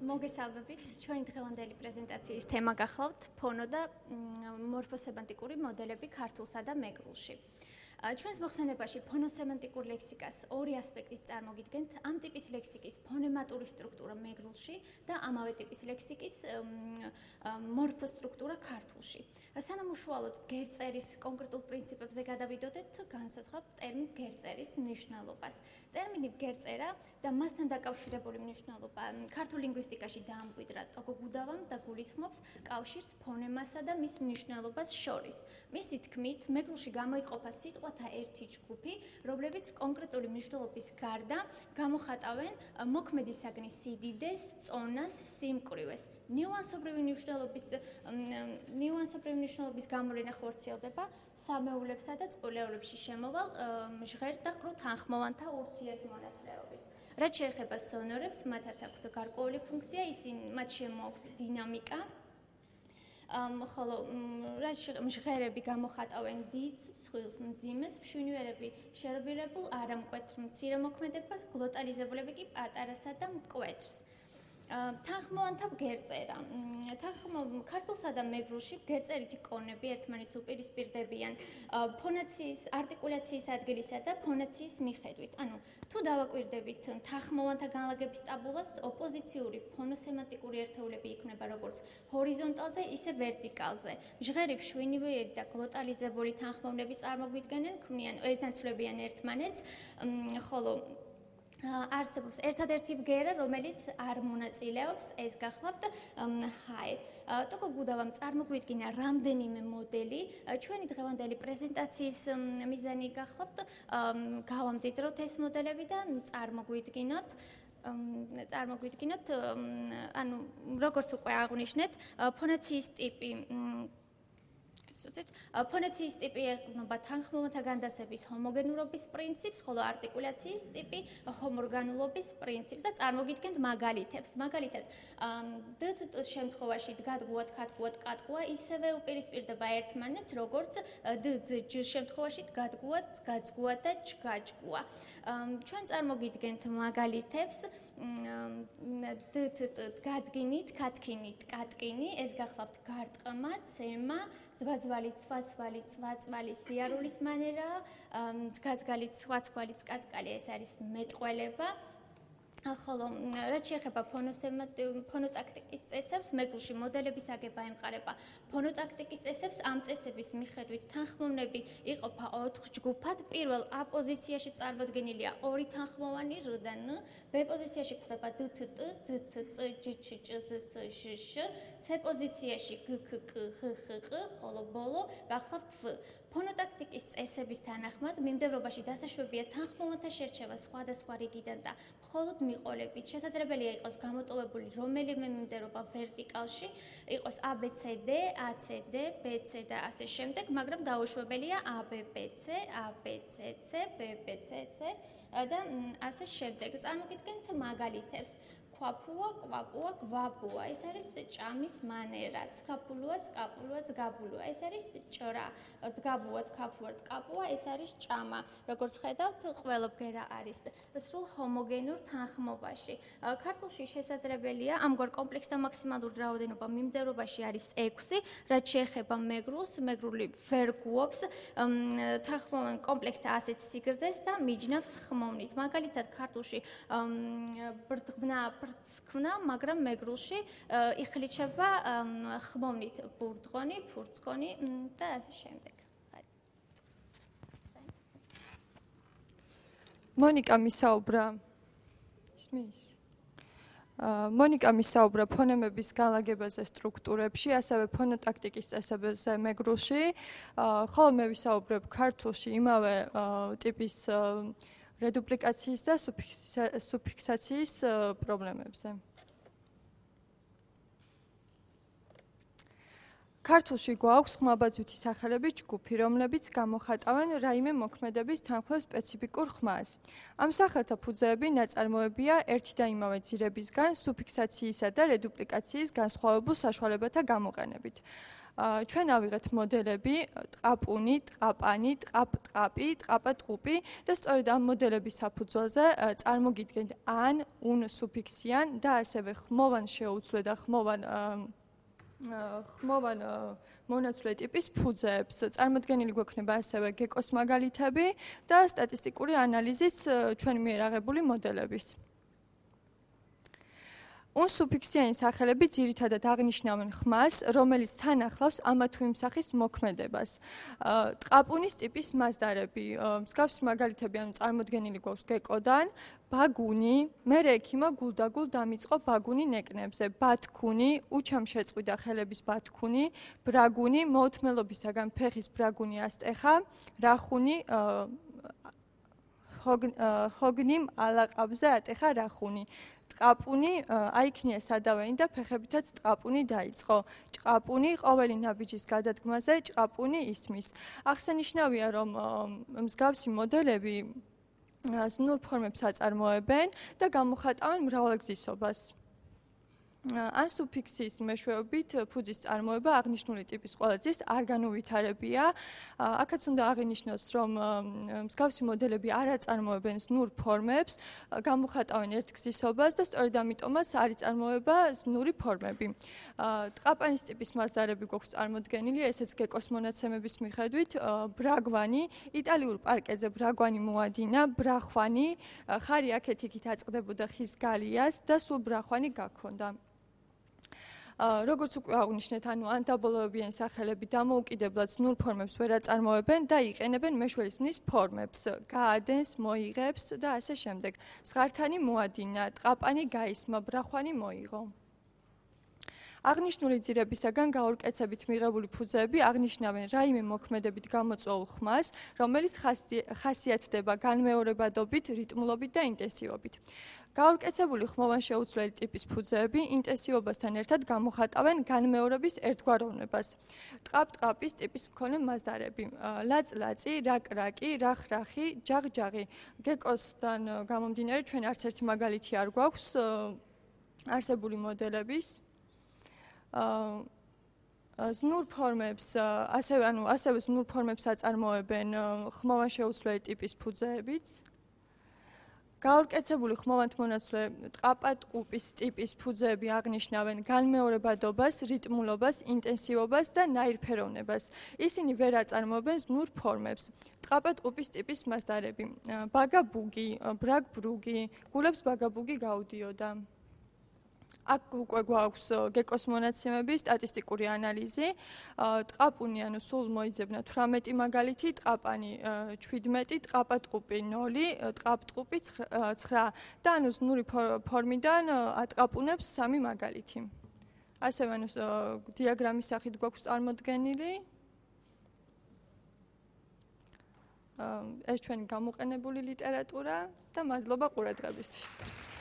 მოგესალმებით. ჩვენი დღევანდელი პრეზენტაციის თემა გახლავთ ფონო და მორფოსემანტიკური მოდელები ქართულსა და მეგრულში. ჩვენს მოხსენებაში ფონოსემანტიკურ ლექსიკას ორი ასპექტით წარმოგიდგენთ. ამ ტიპის ლექსიკის ფონემატური სტრუქტურა მეგრულში და ამავე ტიპის ლექსიკის მორფოსტრუქტურა ქართულში. სანამ უშუალოდ გერწერის კონკრეტულ პრინციპებზე გადავიდოდეთ, განსაზღვრავთ ტერმინ გერწერის მნიშვნელობას. ტერმინი გერწერა და მასთან დაკავშირებული მნიშვნელობა ქართულ ლინგვისტიკაში დაამკვიდრა ტოგო გუდავამ და გულისხმობს კავშირს ფონემასა და მის მნიშვნელობას შორის. მისი თქმით, მეგრულში გამოიყოფა სიტყვათა ერთი ჯგუფი, რომლებიც კონკრეტული მნიშვნელობის გარდა გამოხატავენ მოქმედი საგნის სიდიდეს, წონას, სიმკვრივეს. ნიუანსობრივი მნიშვნელობის გამოვლენა ხორციელდება სამეულებსა და წყვილეულებში შემოვალ ჟღერ და ყრუ თანხმოვანთა ურთიერთმონაწილეობით. რაც შეეხება სონორებს, მათაც აქვთ გარკვეული ფუნქცია, მათ შემოაქვთ დინამიკა. ხოლო ჟღერები გამოხატავენ დიდს, მსხვილს, მძიმეს, მშვენიერები შერბირებულ არამკვეთრ მცირე მოქმედებას, გლოტალიზებულები კი პატარასა და მკვეთრს. თანხმოვანთა გერწერა. ქართულსა და მეგრულში გერწერითი კონები ერთმანეთს უპირისპირდებიან ფონაციის, არტიკულაციის ადგილისა და ფონაციის მიხედვით. ანუ თუ დავაკვირდებით თანხმოვანთა განლაგების ტაბულას, ოპოზიციური ფონოსემანტიკური ერთეულები იქმნება როგორც ჰორიზონტალზე, ისე ვერტიკალზე. ჟღერი, მშვენიერი და გლოტალიზებული თანხმოვნები წარმოგვიდგენენ, ქმნიან ერთნაცვლებიან ერთმანეთს, ხოლო არსებობს ერთადერთი ბგერა, რომელიც არ მონაწილეობს, ეს გახლავთ ჰაი. ტოგო გუდავამ წარმოგვიდგინა რამდენიმე მოდელი. ჩვენი დღევანდელი პრეზენტაციის მიზანი გახლავთ გავამდიდროთ ეს მოდელები და წარმოგვიდგინოთ ანუ როგორც უკვე აღვნიშნეთ, ფონაციის ტიპი ფონაციის ტიპი ეყრდნობა თანხმოვანთა განდასების ჰომოგენურობის პრინციპს, ხოლო არტიკულაციის ტიპი ჰომორგანულობის პრინციპს და წარმოგიდგენთ მაგალითებს. მაგალითად, დ შემთხვევაში დგადგუათ, ქადგუათ, კატკუა ისევე უპირისპირდება ერთმანეთს, როგორც დ შემთხვევაში დგადგუათ, გაცგუა და ჯგაჯგუა. ჩვენ წარმოგიდგენთ მაგალითებს დ-გადგინით, ქათქინით, კატკინი, ეს გახლავთ გარტყმა, ცემა, ძვაძვალი, ცვაცვალი, წვაწვალი, სიარულის მანერაა, გაცგალი, ცვაცვალი, წკაცკალი, ეს არის მეტყველება. ხოლო რაც შეეხება ფონოტაქტიკის წესებს, მეგრულში მოდელების აგება ემყარება ფონოტაქტიკის წესებს. ამ წესების მიხედვით თანხმოვნები იყოფა 4 ჯგუფად. პირველ A პოზიციაში წარმოდგენილია ორი თანხმოვანი R და N, B პოზიციაში გვხვდება D, T, T, Z, C, C, J, Č, Č, Z, S, Ž, Š, C პოზიციაში G, K, K, H, H, Q, ხოლო ბოლო გახლავთ F. ფონოტაქტიკის წესების თანახმად მიმდევრობაში დასაშვებია თანხმოვანთა შერჩევა სხვადასხვა რიგიდან და მხოლოდ მიყოლებით. შესაძლებელია იყოს გამოტოვებული რომელიმე მიმდევრობა ვერტიკალში, იყოს ABCD, ACD, BC და ასე შემდეგ, მაგრამ დაუშვებელია ABBC, ABCC, BBCC და ასე შემდეგ. წარმოგიდგენთ მაგალითებს. ქვაფუა, კვაპუა, გვაბუა, ეს არის ჭამის მანერა. ცქაფულუა, წკაპულუა, ძგაბულუა, ეს არის ჭრა. დგაბუა, თქაფუა, ტკაპუა, ეს არის ჭამა. როგორც ხედავთ, ყველა ბგერა არის სრულ ჰომოგენურ თანხმობაში. ქართულში შესაძლებელია ამგვარ კომპლექსთა მაქსიმალური რაოდენობა მიმდევრობაში არის 6, რაც შეეხება მეგრულს, მეგრული ვერ გუობს თანხმოვან კომპლექსთა ასეთ სიგრძეს და მიჯნავს ხმოვნით. მაგალითად, ქართულში ბრწყნა, მაგრამ მეგრულში იხლიჩება ხმოვნით ბურდღონი, ფურცქონი და ასე შემდეგ. მონიკა მისაუბრა ფონემების განლაგებაზე სტრუქტურებში, ასევე ფონოტაქტიკის წესებზე მეგრულში, ხოლო მე ვისაუბრებ ქართულში იმავე ტიპის რედუპლიკაციის და სუფიქსაციის პრობლემებზე. ქართულში გვაქვს ხმაბაძვითი სახელების ჯგუფი, რომლებიც გამოხატავენ რაიმე მოქმედების თანხმელ სპეციფიკურ ხმას. ამ სახელთა ფუძეები ნაწარმოებია ერთი და იმავე ძირებისგან სუფიქსაციისა და რედუპლიკაციის განსხვავებულ საშუალებათა გამოყენებით. ჩვენ ავიღეთ მოდელები ტყაპუნი, ტყაპანი, ტყაპ-ტყაპი, ტყაპა-ტყუპი და სწორედ ამ მოდელების საფუძველზე წარმოგიდგენთ ან, ун სუფიქსიან და ასევე ხმოვან შეუცვლელ და ხმოვან მონაცვლე ტიპის ფუძეებს. წარმოდგენილი გვექნება ასევე გეკოს მაგალითები და სტატისტიკური ანალიზის ჩვენ მიერ აღებული მოდელების. ун სუფიქსიანი სახელები ძირითადად აღნიშნავენ ხმას, რომელიც თან ახლავს ამა თუ იმ სახის მოქმედებას. ტყაპუნის ტიპის მასდარები, მსგავსი მაგალითები ანუ წარმოდგენილი გვაქვს გეკოდან, ბაგუნი, მერე ექიმა გულდაგულ დამიწყო ბაგუნი ნეკნებზე, ბათქუნი, უჩამშეწყვიდა ხელების ბათქუნი, ბრაგუნი, მოუთმელობისაგან ფეხის ბრაგუნი ასტეხა, რახუნი, ჰოგნიმ ალაყაბზე ატეხა რახუნი. ტყაპუნი აიქნია სადავენი და ფეხებითაც ტყაპუნი დაიწყო. ჭყაპუნი ყოველი ნაბიჯის გადადგმაზე ჭყაპუნი ისმის. აღსანიშნავია, რომ მსგავსი მოდელები ზნურ ფორმებს აწარმოებენ და გამოხატავენ მრავალგზისობას. ან სუფიქსის მეშვეობით ფუძის წარმოება აღნიშნული ტიპის ყველაძის არ განუვითარებია. აქაც უნდა აღინიშნოს, რომ მსგავსი მოდელები არ აწარმოებენ ზნურ ფორმებს, გამოხატავენ ერთგზისობას და სწორედ ამიტომაც არ იწარმოება ზნური ფორმები. ტყაპანის ტიპის მასდარები გვაქვს წარმოდგენილი, ესეც გეკოს მონაცემების მიხედვით, ბრაგვანი, იტალიურ პარკეზე ბრაგვანი მოადინა, ბრახვანი, ხარი აქეთ-იქით აწყდებოდა ხის გალიას და სულ ბრახვანი გაქონდა. როგორც უკვე აღნიშნეთ, ანუ ან დაბოლოებიანი სახელები დამოუკიდებლად ზნურ ფორმებს ვერ აწარმოებენ და იყენებენ მეშველის მნის ფორმებს, გაადენს, მოიღებს და ასე შემდეგ. ზღართანი მოადინა, ტყაპანი გაისმა, ბრახვანი მოიღო. აღნიშნული ძირებისაგან გაურკეცებით მიღებული ფუძეები აღნიშნავენ რაიმე მოქმედებით გამოწვეულ ხმას, რომელიც ხასიათდება განმეორებადობით, რიტმულობით და ინტენსივობით. გაურკეცებული ხმოვან შეუცვლელი ტიპის ფუძეები ინტენსივობასთან ერთად გამოხატავენ განმეორების ერთგვაროვნებას. ტყაპ-ტყაპის ტიპის მქონე მასდარები, ლაწ-ლაწი, რაკ-რაკი, რახ-რახი, ჯაღ-ჯაღი. გეკოსთან გამომდინარე ჩვენ არც ერთი მაგალითი არ გვაქვს არსებული მოდელების. ზნურ ფორმებს, ასევე ზნურ ფორმებს აწარმოებენ ხმოვან შეუცვლელი ტიპის ფუძეებიც. გაურკეცებული ხმოვანთმონაცვლე ტყაპა-ტყუპის ტიპის ფუძეები აღნიშნავენ განმეორებადობას, რიტმულობას, ინტენსივობას და ნაირფეროვნებას. ისინი ვერ აწარმოებენ ზნურ ფორმებს. ტყაპა-ტყუპის ტიპის მასდარები, ბაგაბუგი, ბრაგ-ბრუგი, გულებს ბაგაბუგი გაუდიოდა. აქ უკვე გვაქვს გეკოს მონაცემები, სტატისტიკური ანალიზი. ტყაპუნი, ანუ სულ მოიძებნა 18 მაგალითი, ტყაპანი 17, ტყაპა-ტყუპი 0, ტყაპ-ტყუპი 9 და ანუ ზნური ფორმიდან ატყაპუნებს 3 მაგალითი. ასევე ანუ დიაგრამის სახით გვაქვს წარმოდგენილი. ეს ჩვენი გამოყენებული ლიტერატურა და მადლობა ყურადღებისთვის.